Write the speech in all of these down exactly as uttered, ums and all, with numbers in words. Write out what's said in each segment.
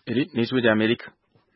Iri ni ijwi rya Amerika.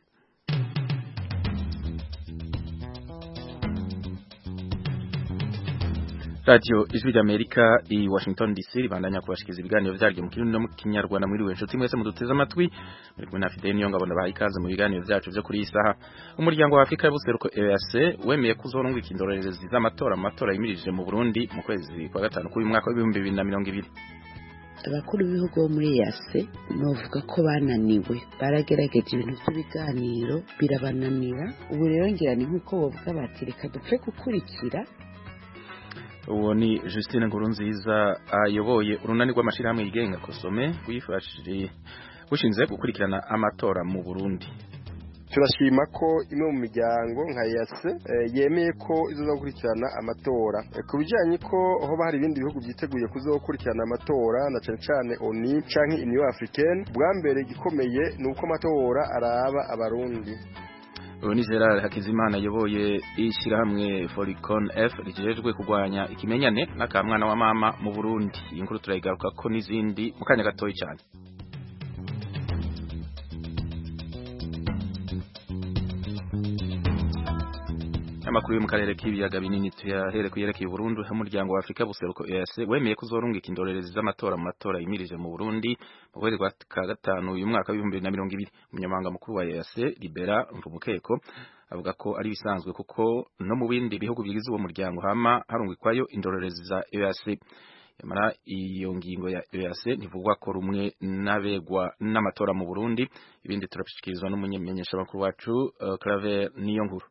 Radio ijwi rya Amerika i Washington D C ribandanya kubashikiza ibiganiro vyaryo mu kirundi no mu kinyarwanda muri wenshuti mwese muduteze amatwi muri kumwe na Fidel Niyonga baha ikaze mu biganiro vyacu vyo kuri isaha. Umuryango wa Afrika y'ubuseruko E A C wemeye kuzorungika indorerezi z'amatora amatora yimirije mu Burundi mu kwezi kwa gatanu k'uyu mwaka w'ibihumbi bibiri na mirongo ibiri. Abakuru b'ibihugu bo muri E A C novuga ko bananiwe baragerageje ibintu by'ibiganiro birabananira ubu rero ngira ni nkuko bovuga bati reka dupfe gukurikira. Uwo ni Justine Ngurunziza ayoboye urunani rw'amashirahamwe yigenga Kosome wifashije bushinze gukurikirana amatora mu Burundi. Turashima ko imwe mu miryango nka E A C yemeye ko izokurikirana amatora. Ku bijanye ko aho bahari ibindi bihugu byiteguye kuzokurikirana amatora na cyane cyane O N U canke Union Africaine, bwa mbere gikomeye nuko amatora araba abarundi. Uwo ni Gerard Hakizimana yoboye ishirahamwe Foricon F rijejwe kugwanya ikimenyane n'akamwana wa mama mu Burundi. Inkuru turayigaruka ko n'izindi mu kanya gatoyi cyane. Amakuru yo mu karere k'ibiyaga binini tuyahere kuyerekeye Burundi. Umuryango wa Afrika y'ubuseruko E A C wemeye kuzorungika indorerezi z'amatora mu matora yimirije mu Burundi mu kwezi kwa gatanu uyu mwaka w'ibihumbi bibiri na mirongo ibiri. Umunyamabanga mukuru wa E A C Libera Mvumukeko avuga ko ari bisanzwe kuko no mu bindi bihugu bigize uwo muryango hama harungikwayo indorerezi za E A C. Yamara iyo ngingo ya E A C ntivugwa ko rumwe nabegwa n'amatora mu Burundi. Ibindi turabishikirizwa n'umumenyesha makuru wacu uh, Claver Niyonkuru.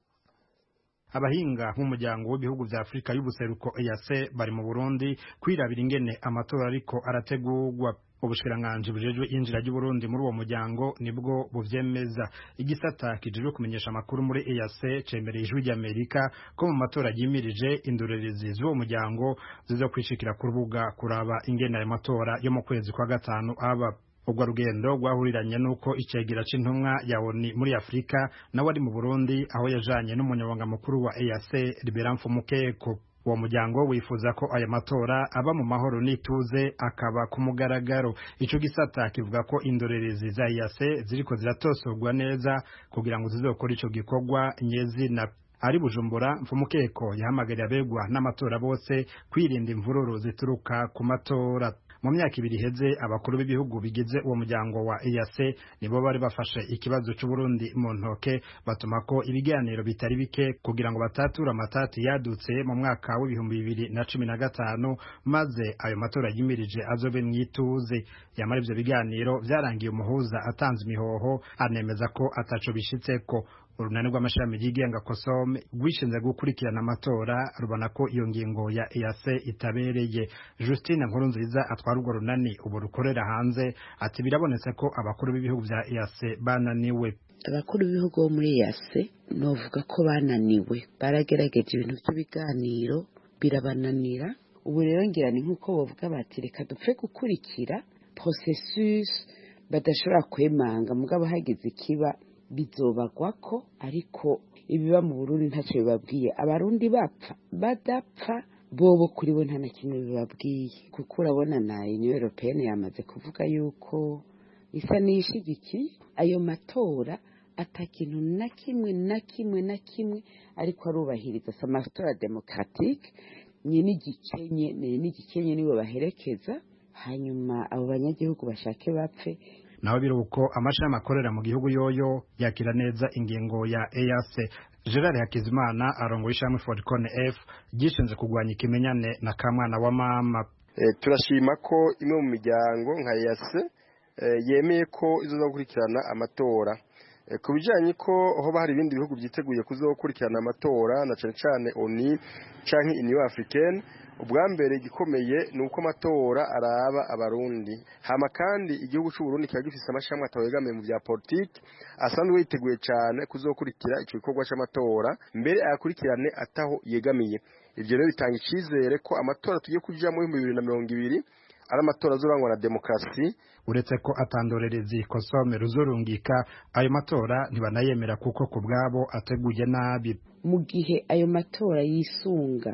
Abahinga nk'umuryango w'ibihugu vya Afrika y'ubuseruko E A C bari mu Burundi kwirabira ingene amatora ariko arategurwa. Ubushikiranganje bujejwe injira y'u Burundi muri uwo muryango nibwo buvyemeza. Igisata kijejwe kumenyesha amakuru muri E A C cemereye ijwi rya Amerika ko mu matora yimirije indorerezi z'uwo muryango zizo kwishikira ku rubuga kuraba ingene ayo matora yo mu kwezi kwa gatanu aba. Ubwo rugendo rwahuriranye nuko icegera c'intumwa ya O N U muri Afrika nawe ari mu Burundi aho yajanye n'umunyabanga mukuru wa E A C Libera Mfumukeko. Uwo muryango wifuza ko aya matora aba mu mahoro n'ituze akaba ku mugaragaro. Ico gisata kivuga ko indorerezi za E A C ziriko ziratosorwa neza kugira ngo zizokora ico gikorwa nyezina. Ari Bujumbura, Mfumukeko yahamagariye abegwa n'amatora bose kwirinda imvururu zituruka ku matora. Mu myaka ibiri heze abakuru b'ibihugu bigize uwo muryango wa E A C nibo bari bafashe ikibazo c'u Burundi mu ntoke batuma ko ibiganiro bitari bike kugira ngo batatura amatati yadutse mu mwaka w'ibihumbi bibiri na cumi na gatanu maze ayo matora yimirije azobe mwituze. Yamara ivyo biganiro vyarangiye umuhuza atanze imihoho anemeza ko ataco bishitseko. Urunani rw'amashami yigenga Kosome rwishinze gukurikirana amatora rubona ko iyo ngingo ya E A C itabereye. Justine Nkurunziza atwara urwo runani ubu rukorera hanze ati birabonetse ko abakuru b'ibihugu vya E A C bananiwe. Abakuru b'ibihugu bo muri E A C novuga ko bananiwe baragerageje ibintu by'ibiganiro birabananira ubu rero ngira ni nkuko bovuga bati reka dupfe gukurikira processus badashobora kwemanga mugabo hagize ikiba bizobagwako ariko ibiba mu Burundi ntacyo bibabwiye. Abarundi bapfa badapfa bobo kuri bo nta na kimwe bibabwiye kuko urabona na Union Européenne yamaze kuvuga yuko isa n'ishigikiye ayo matora atakintu na kimwe na kimwe na kimwe ariko arubahiriza amatora demokratique ni n'igikenye ni n'igikenye niwe baherekeza hanyuma abo banyagihugu bashake bapfe. Naho biruko amashami akorera mu gihugu yoyo yakira neza ingingo ya E A C. Gerard Hakizimana arongo ishamwe Foricon F gishinze kugwanya ikimenyane na kamwana wa mama. E, turashima ko imwe mu miryango nka E A C e, yemeye ko izokurikirana amatora. E, ku bijanye ko aho bahari ibindi bihugu byiteguye kuzokurikirana amatora na cyane cyane O N U canke Union Africaine, ubwa mbere gikomeye nuko amatora araba abarundi. Hama kandi igihugu cy'u Burundi kiba gifise amashamwe atawegamiye mu bya politiki asanzwe yiteguye cyane kuzokurikira ico gikorwa c'amatora mbere ayakurikirane ataho yegamiye. Ivyo rero bitanga icizere ko amatora tugiye kuja mu bibiri na mirongo ibiri ari amatora azorangwa na demokrasi. Uretse ko atandorerezi Kosome ruzurungika ayo matora ntibanayemera kuko ku bwabo ateguye nabi. Mu gihe ayo matora yisunga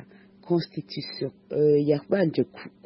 constitution uh, yabanje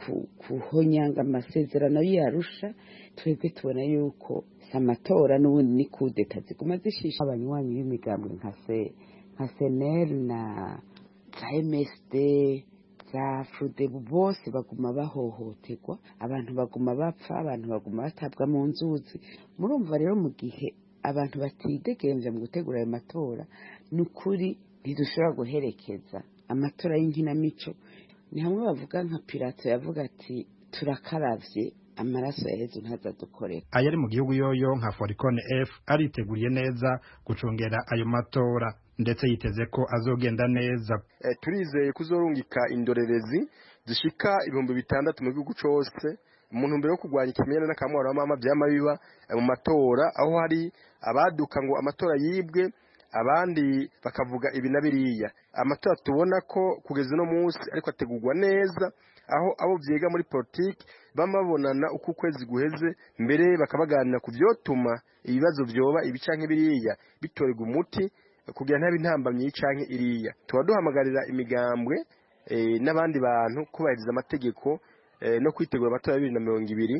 kuhonyanga amasezerano y'Arusha twebwe tubona yuko amatora n'ubundi ni kudeta ziguma zishisha abanywanyi b'imigambwe nka se nka Senel na za M S D za Frodebu bose baguma bahohoterwa, abantu baguma bapfa, abantu baguma batabwa mu nzuzi. Murumva rero mu gihe abantu batidegenje mu gutegura ayo matora n'ukuri ntidushobora guherekeza amatora y'inkinamico. Ni hamwe bavuga nka Pilato yavuga ati turakaravye amaraso ya Yezu ntazadukorera. Ayari mu gihugu yoyo nka Foricone F ariteguriye neza gucungera ayo matora ndetse yiteze ko azogenda neza. E, turizeye kuzorungika indorerezi zishika ibihumbi bitandatu mu gihugu cyose mu ntumbero yo kurwanya ikimenyane n'akamwaro w'amama byama biba mu matora, aho hari abaduka ngo amatora yibwe abandi bakavuga ibi na biriya. Amatora tubona ko kugeza no munsi ariko ategurwa neza, aho abo vyiga muri politiki bamabonana uko ukwezi guheze mbere bakabaganira ku vyotuma ibibazo vyoba ibicanke biriya bitorega umuti kugira ntabe intambamye canke iriya. Tubaduhamagarira imigambwe e, n'abandi bantu kubahiriza amategeko e, no kwitegura amatora ya bibiri na mirongo ibiri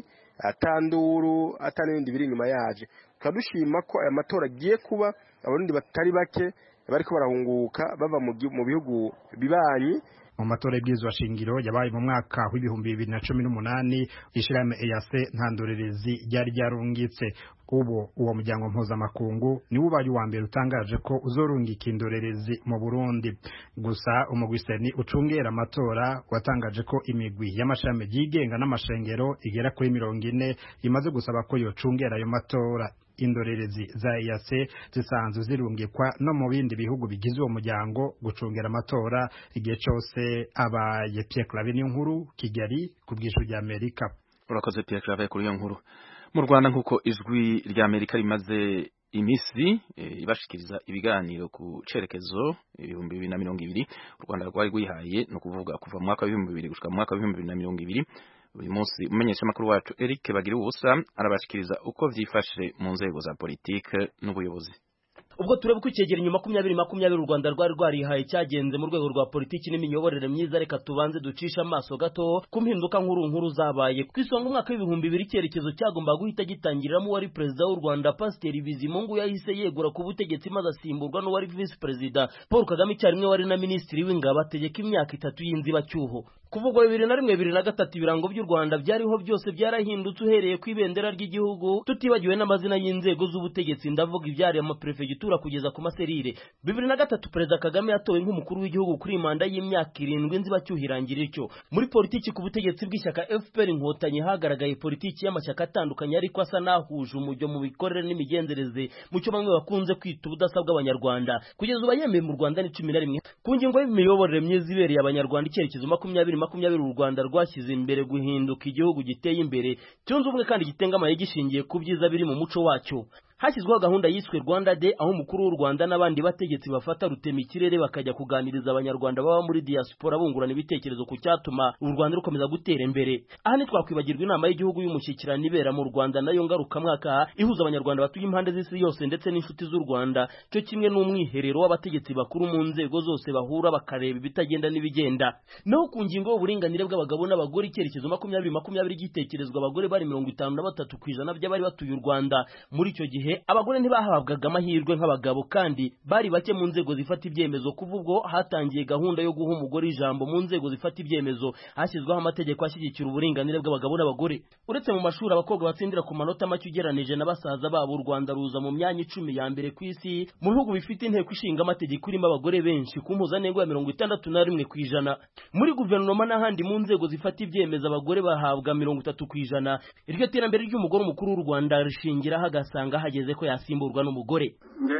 atanduru atanibindi biri inyuma yaje. Twadushima ko aya matora agiye kuba abarundi batari bake bariko barahunguka bava mu bihugu bibanyi. Mu matora y'ibwirizwa shingiro yabaye mu mwaka w'ibihumbi bibiri na cumi n'umunani ishirahamwe E A C nta ndorerezi ryari ryarungitse. Ubu uwo muryango mpuzamakungu ni ubaye uwa mbere utangaje ko uzorungika indorerezi mu Burundi. Gusa umugwiseni ucungera amatora watangaje ko imigwi y'amashami yigenga n'amashengero igera kuri mirongo ine imaze gusaba ko yocungera ayo matora. Indorerezi za E A C zisanzwe zirungikwa no mu bindi bihugu bigize uwo muryango gucungera amatora igihe cyose abaye. Pierre Claver nkuru Kigali ku bw'ijwi rya Amerika. Urakoze Pierre Claver kuri iyo nkuru. Mu Rwanda nkuko ijwi rya Amerika rimaze imisi e, ibashikiriza ibiganiro ku cerekezo ibihumbi bibiri na mirongo ibiri, u Rwanda rwari rwihaye no kuvuga kuva mu mwaka w'ibihumbi bibiri gushika mu mwaka w'ibihumbi bibiri na mirongo ibiri. Uyu munsi umenyesha makuru wacu Eric Bagira ubusa arabashikiriza uko vyifashe mu nzego za politike n'ubuyobozi. Ubwo turebe ko icyegeranyo makumyabiri makumyabiri u Rwanda rwari rwarihaye cyagenze mu rwego rwa politiki n'imiyoborere myiza, reka tubanze ducisha amaso gato ku mpinduka nkuru nkuru zabaye. Kwisonga umwaka w'ibihumbi bibiri icyerekezo cyagomba guhita gitangiriramo wari perezida w'u Rwanda Pasiteri Bizimungu yahise yegura ku butegetsi maze asimburwa n'uwari vice perezida Paul Kagame icyarimwe wari na minisitiri w'ingabo ategeka imyaka itatu y'inzibacyuho. Kuvugwa bibiri na rimwe bibiri na gatatu ibirango by'u Rwanda byariho byose byarahindutse uhereye ku ibendera ry'igihugu, tutibagiwe n'amazina y'inzego z'ubutegetsi, ndavuga ibyari amaprefegitura kugeza ku maserire. Bibiri na gatatu perezida Kagame yatowe nk'umukuru w'igihugu kuri manda y'imyaka irindwi inzibacyuho irangira ityo. Muri politiki ku butegetsi bw'ishyaka F P R Inkotanyi hagaragaye politiki y'amashyaka atandukanye ariko asa nahuje umujyo mu bikorere n'imigenzereze mu cyo bamwe bakunze kwita ubudasa bw'abanyarwanda. Kugeza ubu yemeye mu Rwanda ni cumi na rimwe ku ngingo y'imiyoborere myiza ibereye abanyarwanda. Icyerekezo makumyabiri makumyabiri u Rwanda rwashyize imbere guhinduka igihugu giteye imbere cyunze ubumwe kandi gitengamaye gishingiye ku byiza biri mu muco wacyo. Hashyizweho gahunda yiswe Rwanda Day, aho umukuru w'u Rwanda n'abandi bategetsi bafata rutema ikirere bakajya kuganiriza abanyarwanda baba muri diaspora bungurana ibitekerezo ku cyatuma u Rwanda rukomeza gutera imbere. Aha ni twakwibagirwa inama y'igihugu y'umushyikirano ibera mu Rwanda nayo ngaruka mwaka ihuza abanyarwanda batuye impande z'isi yose ndetse n'inshuti z'u Rwanda, cyo kimwe n'umwiherero w'abategetsi bakuru mu nzego zose bahura bakareba ibitagenda n'ibigenda. Naho ku ngingo y'uburinganire bw'abagabo n'abagore icyerekezo makumyabiri makumyabiri gitekerezwa abagore bari mirongo itanu na batatu ku ijana by'abari batuye u Rwanda. Muri icyo gihe abagore ntibahabwaga amahirwe nk'abagabo kandi bari bake mu nzego zifata ibyemezo. Kuva ubwo hatangiye gahunda yo guha umugore ijambo mu nzego zifata ibyemezo, hashyizweho amategeko ashyigikira uburinganire bw'abagabo n'abagore. Uretse mu mashuri abakobwa batsindira ku manota make ugeranije na basaza babo, u Rwanda ruza mu myanya icumi ya mbere ku isi mu bihugu bifite inteko ishinga amategeko irimo abagore benshi ku mpuzandengo ya mirongo itandatu na rimwe ku ijana. Muri guverinoma n'ahandi mu nzego zifata ibyemezo abagore bahabwa mirongo itatu ku ijana. Iryo terambere ry'umugore umukuru w'u Rwanda rishingiraho agasanga hageze ko yasimburwa n'umugore. Nge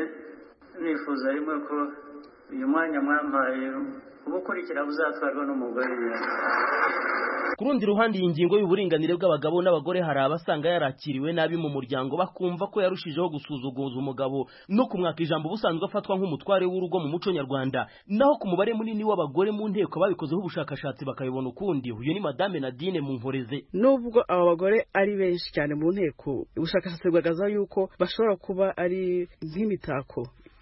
nifuza rimwe ko uyu mwanya mwampaye ubukurikira buzatwarwa n'umugore. Ku rundi ruhande iyi ngingo y'uburinganire bw'abagabo n'abagore hari abasanga yarakiriwe nabi mu muryango, bakumva ko yarushijeho gusuzuguza umugabo no kumwaka ijambo busanzwe afatwa nk'umutware w'urugo mu muco nyarwanda. Naho ku mubare munini w'abagore mu nteko babikozeho ubushakashatsi bakabibona ukundi. Uyu ni Madame Nadine Munkoreze. Nubwo aba bagore ari benshi cyane mu nteko, ubushakashatsi bugaragaza yuko bashobora kuba ari nk'imitako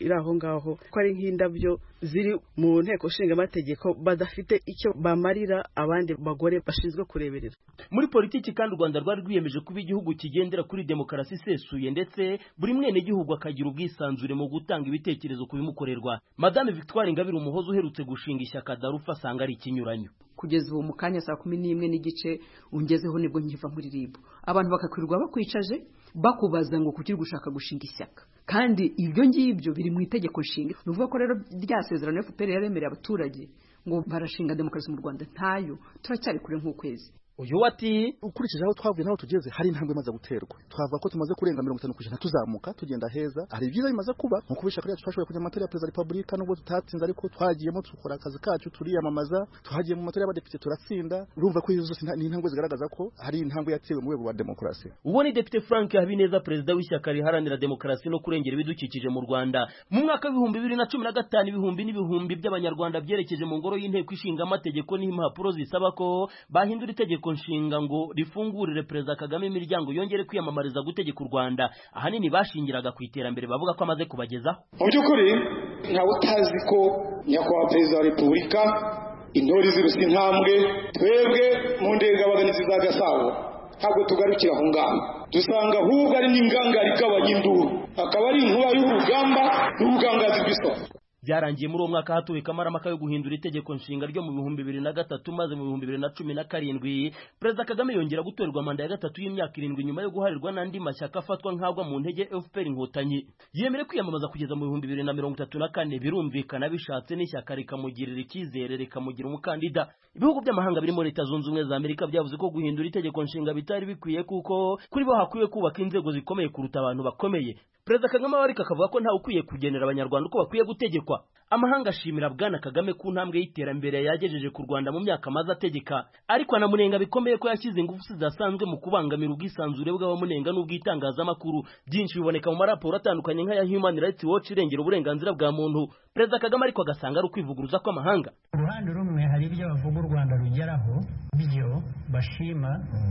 iri aho ngaho ko ari nk'indabyo ziri mu nteko nshinga amategeko badafite icyo bamarira abandi bagore bashinzwe kureberera. Muri politiki kandi u Rwanda rwari rwiyemeje kuba igihugu kigendera kuri demokarasi isesuye ndetse buri mwene gihugu akagira ubwisanzure mu gutanga ibitekerezo ku bimukorerwa. Madame Victoire Ingabire Umuhoza uherutse gushinga ishyaka Darufa asanga ari ikinyuranyo. Kugeza ubu mu kanya saa kumi n'imwe n'igice ungezeho nibwo nkiva muri ribu abantu bakakwirirwa bakwicaje bakubaza ngo kuki gushaka gushinga ishyaka kandi ibyo ngibyo biri mu itegeko nshinga. Nuvuga ko rero ryasezerano F P R yaremereye abaturage ngo barashinga demokarasi mu Rwanda ntayo turacyari kure nk'ukwezi. Uyu wati ukurikije aho twavuye naho tugeze hari intambwe imaze guterwa twavuga ko tumaze kurenga mirongo itanu ku ijana tuzamuka tugenda heza hari ibyiza bimaze kuba nko kubisha kare twashoboye kujya mu matora ya Perezida wa Repubulika nubwo tutatsinze ariko twagiyemo tukora akazi kacu turiyamamaza tuhagiye mu matora y'abadepite turatsinda urumva ko izo zose ni intambwe zigaragaza ko hari intambwe yatewe mu rwego rwa demokarasi. Uwo ni Depite Frank Habineza perezida w'ishyaka riharanira demokarasi no kurengera ibidukikije mu Rwanda. Mu mwaka w'ibihumbi bibiri na cumi na gatanu ibihumbi n'ibihumbi by'abanyarwanda byerekeje mu ngoro y'inteko ishinga amategeko n'impapuro zisaba ko bahindura itegeko nshinga ngo rifungurire Perezida Kagame imiryango yongere kwiyamamariza gutegeka u Rwanda. Ahanini bashingiraga ku iterambere bavuga ko amaze kubagezaho. Mu by'ukuri ntawe utazi ko nyakubahwa Perezida wa Repubulika intore ziruse intambwe twebwe mu ndengabaganizi za Gasabo ntabwo tugarukira aho ngaho dusanga ahubwo ari n'ingangari k'abanyinduru akaba ari inkuba y'urugamba n'ubugangazi bw'isoko. Byarangiye muri uwo mwaka hatuwe kamaramaka yo guhindura itegeko nshinga ryo mu bihumbi bibiri na gatatu maze mu bihumbi bibiri na cumi na karindwi Perezida Kagame yongera gutorerwa manda ya gatatu y'imyaka irindwi nyuma yo guharirwa n'andi mashyaka afatwa nk'agwa mu ntege F P R Inkotanyi. Yemere kwiyamamaza kugeza mu bihumbi bibiri na mirongo itatu na kane birumvikana bishatse n'ishyaka rikamugirira icyizere rikamugira umukandida. Ibihugu by'amahanga birimo Leta Zunze Ubumwe za Amerika byavuze ko guhindura itegeko nshinga bitari bikwiye kuko kuri bo hakwiye kubaka inzego zikomeye kuruta abantu bakomeye. Perezida Kagame warika akavuga ko ntawe ukwiye kugenera abanyarwanda uko bakwiye gutegekwa. Amahanga ashimira Bwana Kagame ku ntambwe y'iterambere yagejeje ku Rwanda mu myaka maze ategeka, ariko anamunenga bikomeye ko yashyize ingufu zidasanzwe mu kubangamira ubwisanzure bw'abamunenga n'ubwitangazamakuru. Byinshi biboneka mu maraporo atandukanye nk'aya Human Rights Watch irengera uburenganzira bwa muntu. Perezida Kagame ariko agasanga ari ukwivuguruza kw'amahanga. Uruhande rumwe hari ibyo bavuga u Rwanda rugeraho byo bashima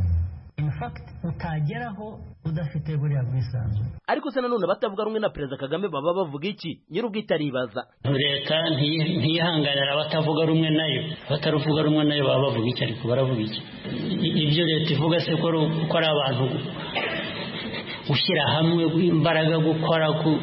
in fact utageraho udafite buriya bwisanzure. Ariko se nanone batavuga rumwe na Perezida Kagame baba bavuga iki? Nyirubwite aribaza. Leta ntiyihanganira abatavuga rumwe nayo, bataruvuga rumwe nayo baba bavuga iki ariko baravuga iki? Ibyo leta ivuga se ko ari abantu gushyira hamwe imbaraga gukora ku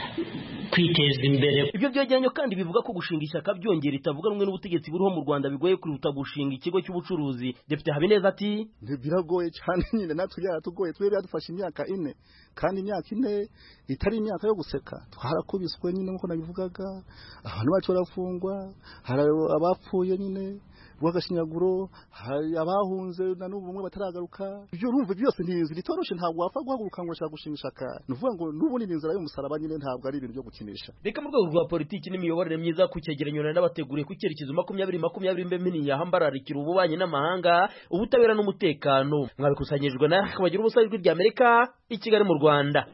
kwiteza imbere. Ibyo byegeranyo kandi bivuga ko gushinga ishyaka byongera itavuga rumwe n'ubutegetsi buriho mu Rwanda bigoye kuruta gushinga ikigo cy'ubucuruzi. Depite Habineza ati biragoye cyane nyine natwe byaratugoye twebwe yadufashe imyaka ine kandi imyaka ine itari imyaka yo guseka twarakubiswe nyine nkuko nabivugaga abantu bacu barafungwa hari abapfuye nyine rwagashinyaguro hari abahunze na n'ubu bamwe bataragaruka. Ibyo urumva byose ntizi ritoroshe ntabwo wapfa guhaguruka ngo ushaka gushinga ishyaka nuvuga ngo n'ubundi n'inzira y'umusaraba nyine ntabwo ari ibintu byo gukinisha. Reka mu rwego rwa politiki n'imiyoborere myiza ku cyegeranyo n'abateguriye ku cyerekezo makumyabiri makumyabiri mbemini yahambararikira ububanyi n'amahanga ubutabera n'umutekano mwabikusanyijwe na bagira ubusajwi rya Amerika i Kigali mu Rwanda.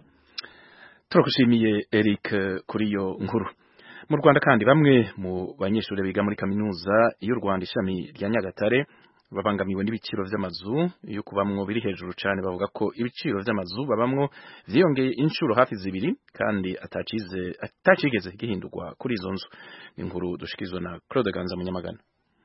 Turakushimiye Eric kuri iyo nkuru. Mu Rwanda kandi bamwe mu banyeshuri biga muri kaminuza y'u Rwanda ishami rya Nyagatare babangamiwe n'ibiciro vy'amazu yo kubamwo biri hejuru cyane. Bavuga ko ibiciro vy'amazu babamwo vyiyongeye inshuro hafi zibiri kandi atacize atacigeze gihindurwa kuri izo nzu. Inkuru dushikizwa na Claude Ganza Munyamagana.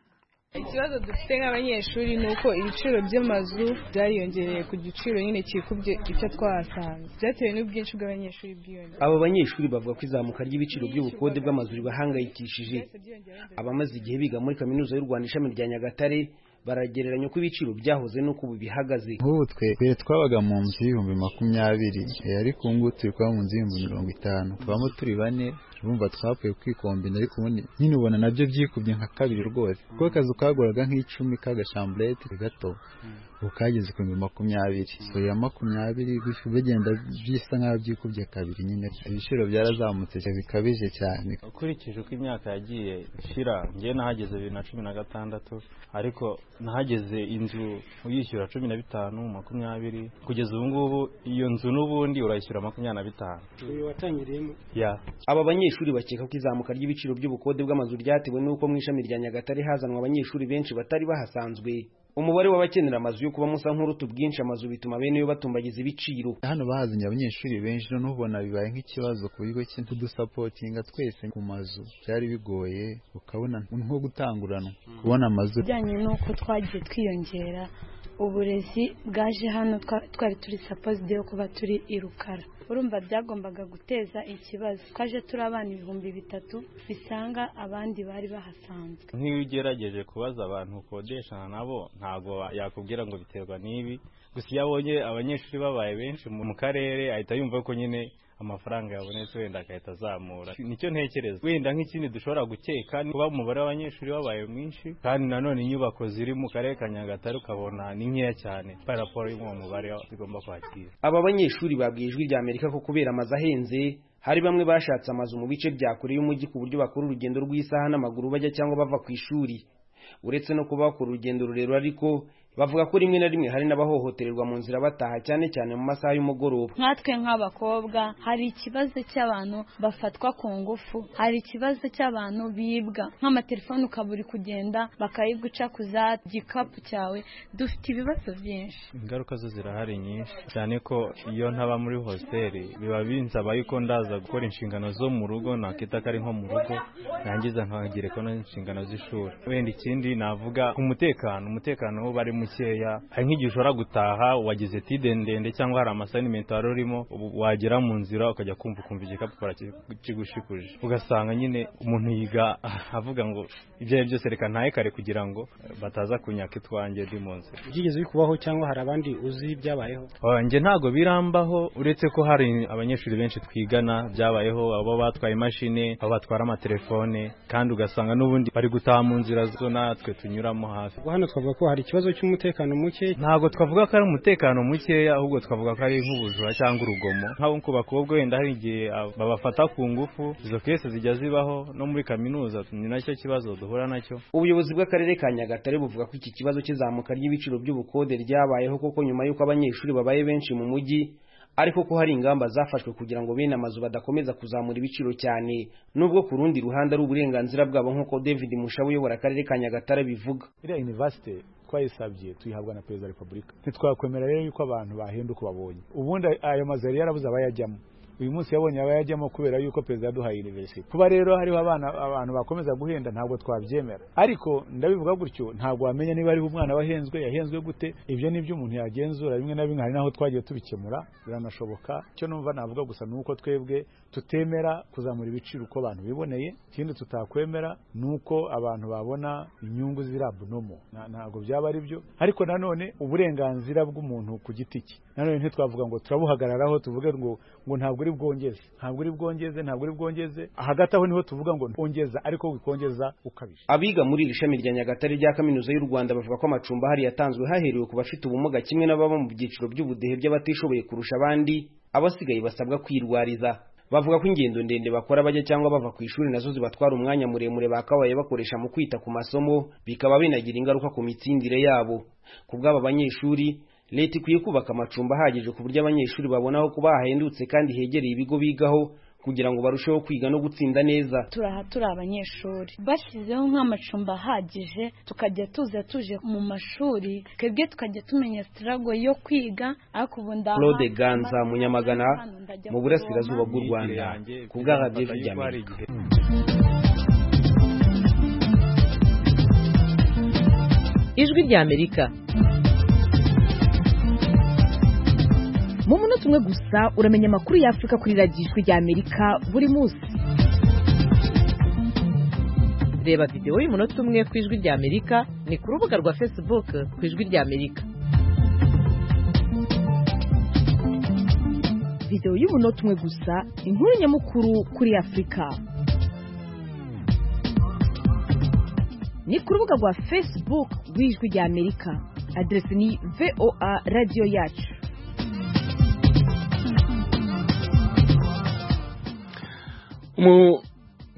Ikibazo dufite nk'abanyeshuri ni uko ibiciro by'amazu byariyongereye ku giciro nyine kikubye icyo twahasanze byatewe n'ubwinshi bw'abanyeshuri bwiyongera. Abo banyeshuri bavuga ko izamuka ry'ibiciro by'ubukode bw'amazu ribahangayikishije. Abamaze igihe biga muri kaminuza y'u Rwanda ishami rya Nyagatare baragereranya ko ibiciro byahoze nuko ubu bihagaze. Ubu twe twabaga mu nzu y'ibihumbi makumyabiri ariko ubu ngubu turi kuba mu nzu y'ibihumbi mirongo itanu twamo turi bane urumva twapfuye kwikombina ariko ubundi nyine ubona nabyo byikubye nka kabiri rwose kuko akazu kaguraga nk'icumi k'agashamburete gato ubu kageze ku bihumbi makumyabiri so ya makumyabiri bigenda bisa nk'aho byikubye kabiri nyine ibiciro byarazamutse bikabije cyane. Ukurikije uko imyaka yagiye ishira njye nahageze bibiri na cumi na gatandatu ariko nahageze inzu uyishyura cumi na bitanu makumyabiri kugeza ubu ngubu iyo nzu n'ubundi urayishyura makumyabiri na bitanu. Uyu watangiriyemo ya aba banyeshuri bakeka ko izamuka ry'ibiciro by'ubukode bw'amazu ryatewe n'uko mu ishami rya Nyagatare hazanwa abanyeshuri benshi batari bahasanzwe. umubare w'abakenera amazu yo kuba musa nk'urutu bwinshi amazu bituma bene yo batumbagiza ibiciro. Hano bahazanye abanyeshuri benshi no ubona bibaye nk'ikibazo ku bigo cy'intu dusapotinga twese ku mazu byari bigoye ukabona nko gutanguranwa kubona amazu bijyanye n'uko twagiye twiyongera uburezi bwaje hano twari turi supposed yo kuba turi irukara urumva byagombaga guteza ikibazo twaje turi abana ibihumbi bitatu bisanga abandi bari bahasanzwe. Nk'iyo ugerageje kubaza abantu ukodeshana nabo ntago yakubwira ngo biterwa n'ibi gusa iyo abonye abanyeshuri babaye benshi mu karere ahita yumva ko nyine amafaranga yabonetse wenda akahita azamura. Nicyo ntekereza wenda nk'ikindi dushobora gukeka kuba umubare w'abanyeshuri wabaye mwinshi kandi nanone inyubako ziri mu karere ka Nyagatare ukabona ni nkeya cyane par rapport y'uwo mubare zigomba kwakira. Aba banyeshuri babwiye Ijwi rya Amerika ko kubera amazu ahenze hari bamwe bashatse amazu mu bice bya kure y'umujyi ku buryo bakora urugendo rw'isaha n'amaguru bajya cyangwa bava ku ishuri. Uretse no kuba bakora urugendo rurerure ariko bavuga ko rimwe na rimwe hari n'abahohotererwa mu nzira bataha cyane cyane mu masaha y'umugoroba. Nkatwe nk'abakobwa hari ikibazo cy'abantu bafatwa ku ngufu, hari ikibazo cy'abantu bibwa nk'amatelefone ukaburi kugenda bakayiguca kuza gikapu cyawe. Dufite ibibazo byinshi. Ingaruka zo zirahari nyinshi cyane ko iyo ntaba muri hosteli biba binsaba yuko ndaza gukora inshingano zo mu rugo nakita kari nko mu rugo nangiza nkagire ko n'inshingano z'ishuri. Wenda ikindi navuga ku mutekano umutekano wo bari mukeya hari nk'igihe ushobora gutaha wagize tide ndende cyangwa hari amasanimento wari urimo wagera mu nzira ukajya kumva kumva igikapu kigushikuje ugasanga nyine umuntu yiga avuga ngo ibyo byose reka ntaye kare kugira ngo bataza kunyaka itwanjye ndi mu nzira. Byigeze bikubaho cyangwa hari abandi uzi byabayeho? Nge ntago birambaho uretse ko hari abanyeshuri benshi twigana byabayeho abo batwaye imashini abo batwara amatelefone kandi ugasanga n'ubundi bari gutaha mu nzira zo natwe tunyuramo hafi. Hano twavuga ko hari ikibazo cy'umutekano muke. Ntago twavuga ko ari umutekano muke ahubwo twavuga ko ari nk'ubujura cyangwa urugomo. Nk'abo ku bakobwa wenda hari igihe babafata ku ngufu izo kese zijya zibaho no muri kaminuza ni nacyo kibazo duhura nacyo. Ubuyobozi bw'akarere ka Nyagatare buvuga ko iki kibazo cy'izamuka ry'ibiciro by'ubukode ryabayeho koko nyuma y'uko abanyeshuri babaye benshi mu mujyi ariko ko hari ingamba zafashwe kugira ngo bene amazu badakomeza kuzamura ibiciro cyane nubwo ku rundi ruhande ari uburenganzira bwabo nk'uko David Mushabu uyobora akarere ka Nyagatare bivuga. Iriya university twayisabye tuyihabwa na Perezida wa Repubulika ntitwakwemera rero yuko abantu bahinduka babonye ubundi ayo mazu yari yarabuze abayajyamo uyu munsi yabonye abayajyamo kubera yuko Perezida yaduhaye university. Kuba rero hariho abana abantu bakomeza guhenda ntabwo twabyemera ariko ndabivuga gutyo ntabwo wamenya niba ari umwana wahenzwe yahenzwe gute. Ibyo nibyo umuntu yagenzura bimwe na bimwe hari naho twagiye tubikemura biranashoboka. Cyo numva navuga gusa nuko twebwe tutemera kuzamura ibiciro uko abantu biboneye. Ikindi tutakwemera nuko abantu babona inyungu zirabunomo ntabwo byaba ari byo ariko nanone uburenganzira bw'umuntu ku giti cye nanone ntitwavuga ngo turabuhagararaho tuvuge ngo ngo ntabwo bwongeze ntabwo uri bwongeze ntabwo uri bwongeze hagati aho niho tuvuga ngo ongeza ariko wikongeza ukabije. Abiga muri iri shami rya Nyagatare rya Kaminuza y'u Rwanda bavuga ko amacumbi ahari yatanzwe haherewe ku bafite ubumuga kimwe n'ababa mu byiciro by'ubudehe by'abatishoboye kurusha abandi abasigaye basabwa kwirwariza. Bavuga ko ingendo ndende bakora bajya cyangwa bava ku ishuri nazo zibatwara umwanya muremure bakabaye bakoresha mu kwita ku masomo bikaba binagira ingaruka ku mitsindire yabo. Ku bw'aba banyeshuri Leta ikwiye kubaka amacumbi ahagije ku buryo abanyeshuri babonaho kuba hahendutse kandi hegereye ibigo bigaho kugira ngo barusheho kwiga no gutsinda neza. Turaha turi abanyeshuri bashyizeho nk'amacumbi ahagije tukajya tuza tuje mu mashuri twebwe tukajya tumenya struggle yo kwiga ariko ubundi Claude Ganza Munyamagana mu burasirazuba bw'u Rwanda ku bwa Radio Amerika. Ijwi rya Amerika mu munota umwe gusa uramenya amakuru y'Afrika kuri radiyo Ijwi rya Amerika buri munsi. Reba video y'umunota umwe ku Ijwi rya Amerika ni ku rubuga rwa Facebook ku Ijwi rya Amerika. Video y'umunota umwe gusa inkuru nyamukuru kuri Afurika. Ni ku rubuga rwa Facebook rw'Ijwi rya Amerika. Adresi ni V O A Radio Yacu.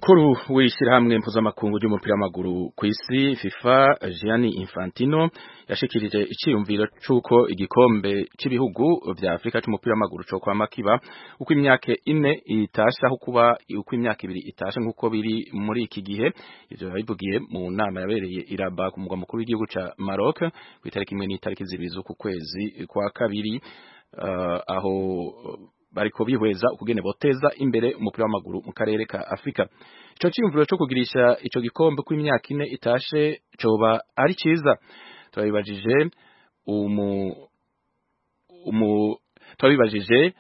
umukuru w'ishyirahamwe mpuzamakungu ry'umupira w'amaguru ku isi FIFA Gianni Infantino yashikirije iciyumviro c'uko igikombe c'ibihugu vya Afrika c'umupira w'amaguru co kwa makiba uko imyaka ine itasha aho kuba uko imyaka ibiri itasha nkuko biri muri iki gihe. Ivyo yabivugiye mu nama yabereye i Rabat ku mugwa mukuru w'igihugu ca Maroc ku itariki imwe n'itariki zibiri z'uku kwezi kwa kabiri, uh, aho bariko bihweza ukugene boteza imbere umupira w'amaguru mu karere ka Afrika. Ico ciyumviro cyo kugirisha ico gikombe ku imyaka ine itashe coba ari ciza. Turabibajije umu umu turabibajije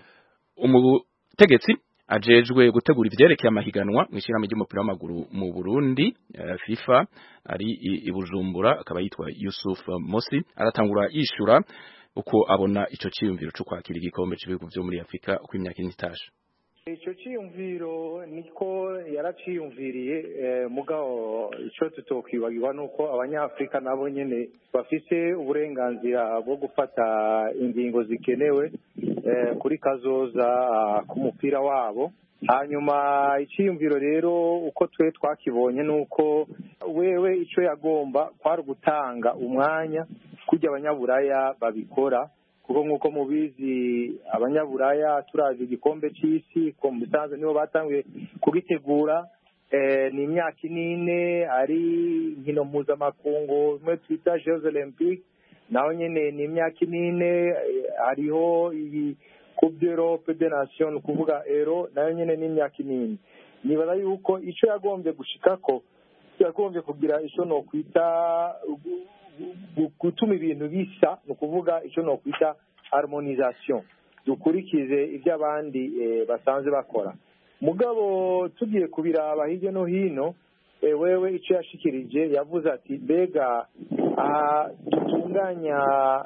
umutegetsi ajejwe gutegura ivyerekeye amahiganwa mw'ishirahamwe ry'umupira w'amaguru mu Burundi, uh, FIFA ari i Bujumbura, akaba yitwa Yusuf Mosi. Aratangura yishura uko abona ico ciyumviro cyo kwakira igikombe cy'ibihugu byo muri Afrika uko imyaka ine itashe. Ico ciyumviro niko yaraciyumviriye, eh, mugabo ico tutokwibagirwa nuko abanyafrika nabo nyene bafise uburenganzira bwo gufata ingingo zikenewe eh, kuri kazoza ku mupira wabo. Hanyuma iciyumviro rero uko twe twakibonye nuko wewe ico yagomba kwari gutanga umwanya kujya abanyaburaya babikora, kuko nk'uko mubizi abanyaburaya turazi igikombe c'isi ko mu bisanzwe nibo batanguye kugitegura. Eh, ni imyaka inine ari nkino mpuzamakungu imwe twita Jeux Olympiques, naho nyene ni imyaka inine. Hariho iyi Coupe d'Europe des Nations kuvuga Euro, nayo nyene ni imyaka inine. Nibaza yuko ico yagombye gushikako yagombye kugira ico no kwita gutuma ibintu bisa, no kuvuga ico no kwita harmonisation, dukurikize ivyo abandi e, basanze bakora. Mugabo tugiye kubiraba hirya no hino, e, wewe ico yashikirije yavuze ati mbega aha dutunganya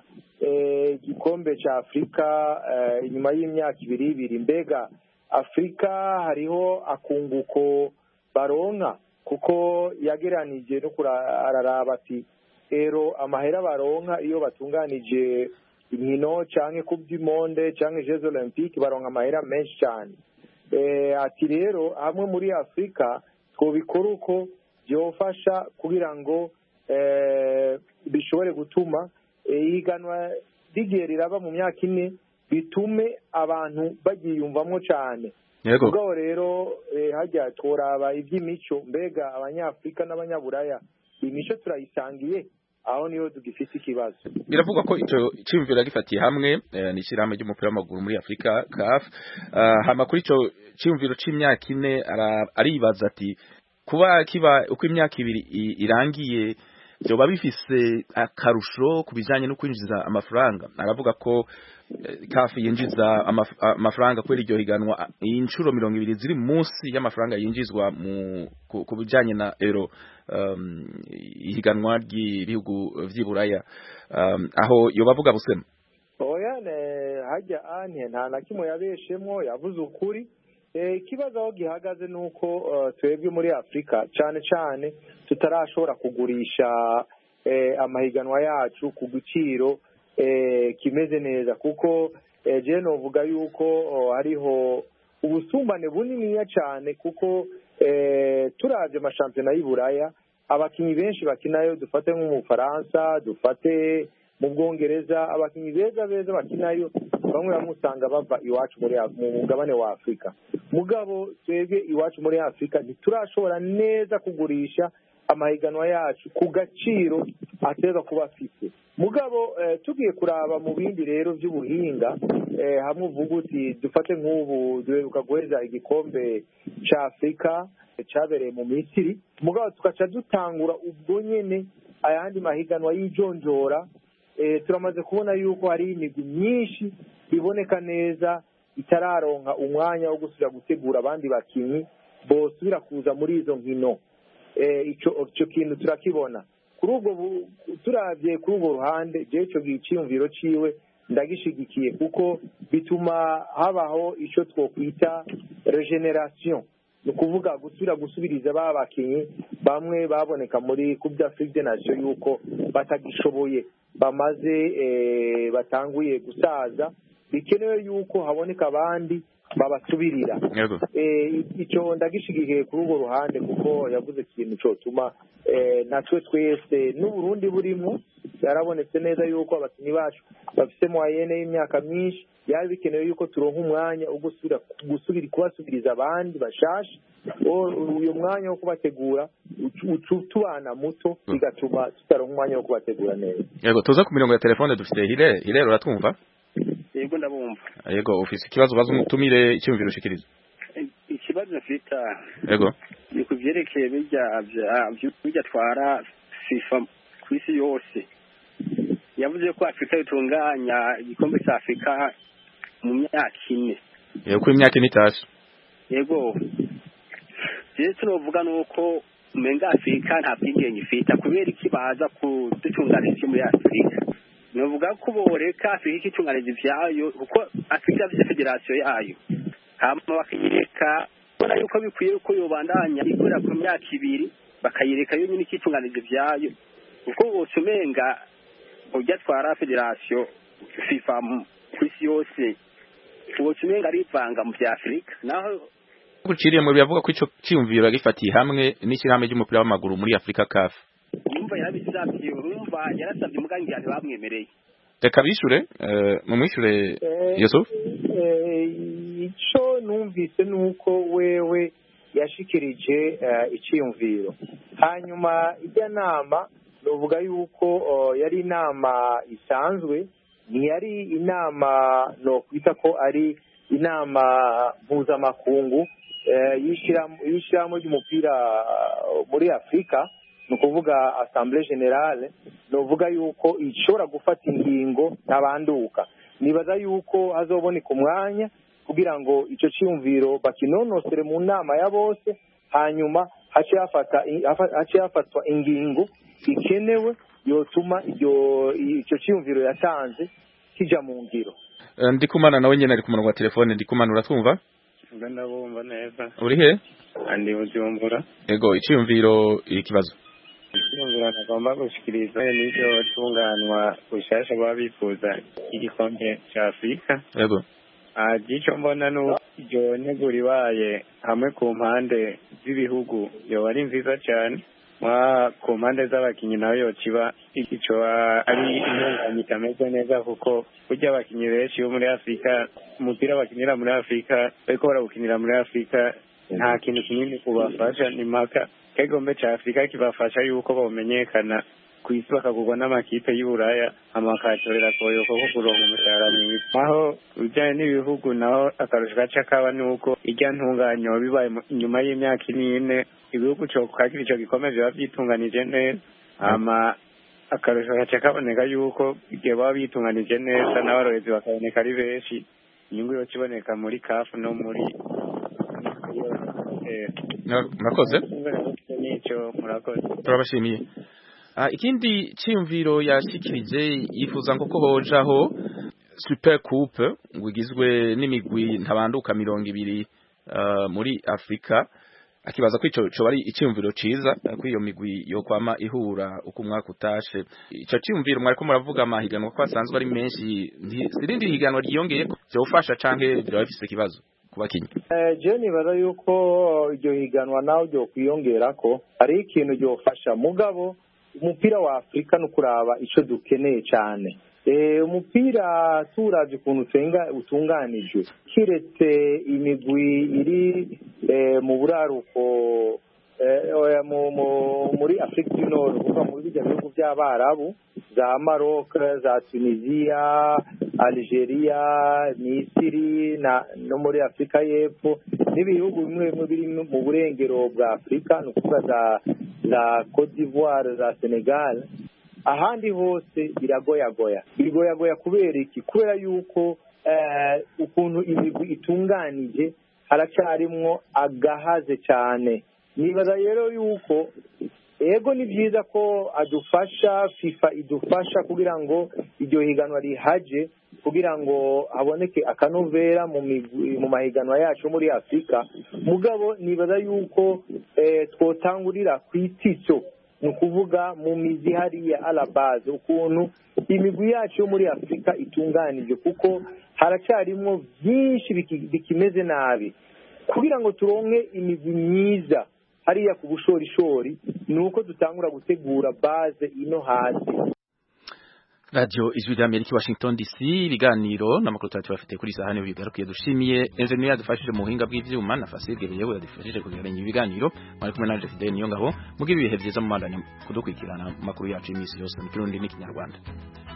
igikombe e, ca Afrika e, inyuma y'imyaka ibiri ibiri, mbega Afrika hariho akunguko baronka, kuko yageranije no kuraraba ati ero amahera baronka iyo batunganije inkino canke Coupe du Monde canke Jeux Olympiques baronka amahera menshi cyane. Eh, ati rero hamwe muri Afrika twobikora uko byofasha kugira ngo eh, bishobore gutuma ihiganwa eh, rigiye riraba mu myaka ine bitume abantu bagiyumvamwo cyane. Ubwo rero eh, hajya tworaba iby'imico, mbega abanyafrika n'abanyaburaya imico turayisangiye, aho niho tugifite ikibazo. Biravugwa ko ico ciyumviro gifatiye hamwe eh, n'ishirahamwe ry'umupira w'amaguru muri Afrika C A F. Uh, hama kuri ico ciyumviro c'imyaka ine aribaza ati kuba kiba uko imyaka ibiri irangiye byoba bifise akarusho kubijanye no kwinjiza amafaranga. Aravuga ko C A F yinjiza amafaranga kwera iryo higanwa inshuro mirongo ibiri ziri munsi y'amafaranga yinjizwa mu kubijanye na Euro, um, ihiganwa ry'ibihugu vy'iburaya, um, aho yo bavuga busema. Oya ne hajya ane nta na kimwe yabeshemwo, yavuze ukuri. Ikibazo aho gihagaze nuko uh, twebwe muri Afrika cane cane tutarashobora kugurisha eh, amahiganwa yacu ku giciro eh, kimeze neza, kuko eh, je novuga yuko oh, hariho ubusumbane buniniya cyane, kuko eh, turavye amashampiyona y'Iburaya abakinyi benshi bakinayo, dufate nko mu Faransa, dufate mu Bwongereza, abakinyi beza beza bakinayo bamwe bamusanga bava iwacu muri mu mugabane wa Afrika. Mugabo twebwe iwacu muri Afrika ntiturashobora neza kugurisha amahiganwa yacu ku gaciro ateza kuba afite. Mugabo eh, tugiye kuraba mu bindi rero by'ubuhinga, eh, hamwe uvuga uti dufate nk'ubu duheruka guheza igikombe ca Afrika cabereye mu Misiri, mugabo tukaca dutangura ubwo nyene ayandi mahiganwa y'ijonjora. Eh, turamaze kubona yuko hari imigwi myinshi iboneka neza itararonka umwanya wo gusubira gutegura abandi bakinyi bosubira kuza muri izo nkino. Eh, ico ico kintu turakibona kuri ubwo turavye kuri ubwo ruhande, je ico giciyumviro ciwe ndagishigikiye, kuko bituma habaho ico twokwita regeneration, no kuvuga gusubira gusubiriza ba bakinyi bamwe baboneka muri Coupe d'Afrique des Nations yuko batagishoboye, bamaze eh, batanguye gusaza, bikenewe yuko haboneka abandi babasubirira icyo ndagishigikiye kuri urwo ruhande kuko yavuze ikintu cyotuma natwe twese n'uburundi burimo yarabonetse neza yuko abakinnyi bacu bafite moyenne y'imyaka myinshi byari bikenewe yuko turonka umwanya wo gusubira gusubira kubasubiriza abandi bashasha uyu mwanya wo kubategura tubana muto bigatuma tutaronka umwanya wo kubategura neza. Yego tuza ku mirongo ya telefone dufite Hile Hile uratwumva? Yego ndabumva. Yego ufise ikibazo bazo mutumire icyumviro ushikiriza. Ikibazo mfita Yego ni kuvyerekeye bijya bijya twara FIFA ku isi yose. Yavuze ko Afrika itunganya igikombe cya Afrika mu myaka ine. Yego ku imyaka ine itashe. Yego je tunovuga nuko umenga Afrika nta bwigenge ifita kubera ikibaza kudutunganiriza muri Afrika. Novuga ko boreka Afrika itunganiriza ivyayo kuko Afrika ifite federation yayo. Hama bakayireka bona yuko bikwiye ko yobandanya ikora ku myaka ibiri bakayireka yo nyine ikitunganiriza ivyayo. Kuko usumenga ujya twara federation FIFA ku isi yose usumenga arivanga mu bya Afrika naho Kuciriye mu biyavuga ko ico cyumviro gifatiye hamwe n'ishyirahamwe ry'umupira w'amaguru muri Afrika C A F. Numva yarabisabye urumva yarasabye mugangi yari bamwemereye. Reka bishure mu mwishure Yusuf. Ico numvise nuko wewe yashikirije iciyumviro. Hanyuma ijya nama novuga yuko yari inama isanzwe ntiyari inama no kwita ko ari inama mpuzamakungu yishyiramo ry'umupira muri Afrika ni ukuvuga Assemblée Générale ni uvuga yuko ishobora gufata ingingo ntabanduka. Nibaza yuko hazoboneka umwanya kugira ngo icyo cyumviro bakinonosere mu nama ya bose hanyuma hace hafatwa ingingo ikenewe yotuma icyo cyumviro yatanze kija mu ngiro. Ndikumana nawe nyene ari ku murongo wa telefone. Ndikumana uratwumva? Ndabumva neza. Uri he? Andi Bujumbura. Ego icyumviro ikibazo. Icyumviro nagomba gushikiriza n'ibyo tunganwa ushasha babifuza igikombe cya Afrika. Ego. Ah gico mbona no iryo neguri waye hamwe ku mpande z'ibihugu yo ari nziza cyane. Wa ku mpande z'abakinyi nayo yokiba ico ari intunganye itameze neza kuko kujya abakinyi benshi bo muri Afrika umupira bakinira muri Afrika ariko barabukinira muri Afrika nta kintu kinini kubafasha ni maka kegombe cha Afrika kibafasha yuko bamenyekana ku isi bakagurwa n'amakipe y'Uburaya amakatorera koyo ko kuronka umushahara mwiza. Aho ujyanye n'ibihugu naho akarusho gaca kaba nuko ijya ntunganyo bibaye inyuma y'imyaka ine ibihugu cyo kwagira icyo gikomeye biba byitunganije neza ama akarusho gaca kaboneka yuko igihe baba bitunganije neza n'abarorezi bakaboneka ari benshi inyungu yo kiboneka muri C A F no muri murakoze n'icyo murakoze turabashimiye. Ikindi cyumviro yashikirije yifuza ngo ko hojaho Super Coupe ngo igizwe n'imigwi ntabanduka mirongo ibiri muri Afrika. Akibaza ko ico cyo bari icyumviro ciza ko iyo migwi yo kwama ihura uko umwaka utashe. Ico cyumviro mwari ko muravuga amahiganwa ko asanzwe ari menshi sirindi higanwa ryiyongeye ko byofasha canke byabifise kibazo kubakinyi. Eh je nibaza yuko iryo higanwa naho ryo kwiyongera ko ari ikintu byofasha mugabo umupira wa Afrika no kuraba ico dukeneye cyane. Eh umupira turavye ukuntu twenga utunganijwe kiretse imigwi iri eh, mu buraruko eh, mu, mu, muri Afrika du Nord kuva mu bihugu by'abarabu za Maroc za Tunisia Algeria Misiri na no muri Afrika y'Epfo n'ibihugu bimwe bimwe biri mu burengero bwa Afrika no kuva za za Côte d'Ivoire za Senegal ahandi hose biragoyagoya biragoyagoya kubera iki kubera yuko eh, ukuntu imigwi itunganije haracyarimwo agahaze cyane. Nibaza rero yuko ego ni byiza ko adufasha FIFA idufasha kugira ngo iryo higanwa rihaje kugira ngo haboneke akanovera mu mu mahiganwa yacu muri Afrika mugabo nibaza yuko eh, twotangurira kwitiso nukuvuga mu mizi hariya ala base ukuntu imigwi yacu muri Afrika itunganije kuko haracyarimwo byinshi bikimeze nabi kugira ngo turonke imigwi myiza hariya ku bushorishori ni uko dutangura gutegura base ino hasi. Radio Ijwi ry'Amerika Washington D C ibiganiro n'amakuru tatu bafite kuri sahane bigarukiye dushimiye engineer yadufashije mu buhinga bw'ivyuma na Fasil yewe yadufashije kugeranya ibiganiro mwari kumwe na Fidel Niyongabo mugiye ibihe byiza mu mandanya kudukwikirana makuru yacu y'imisi yose mu Kirundi n'ikinyarwanda.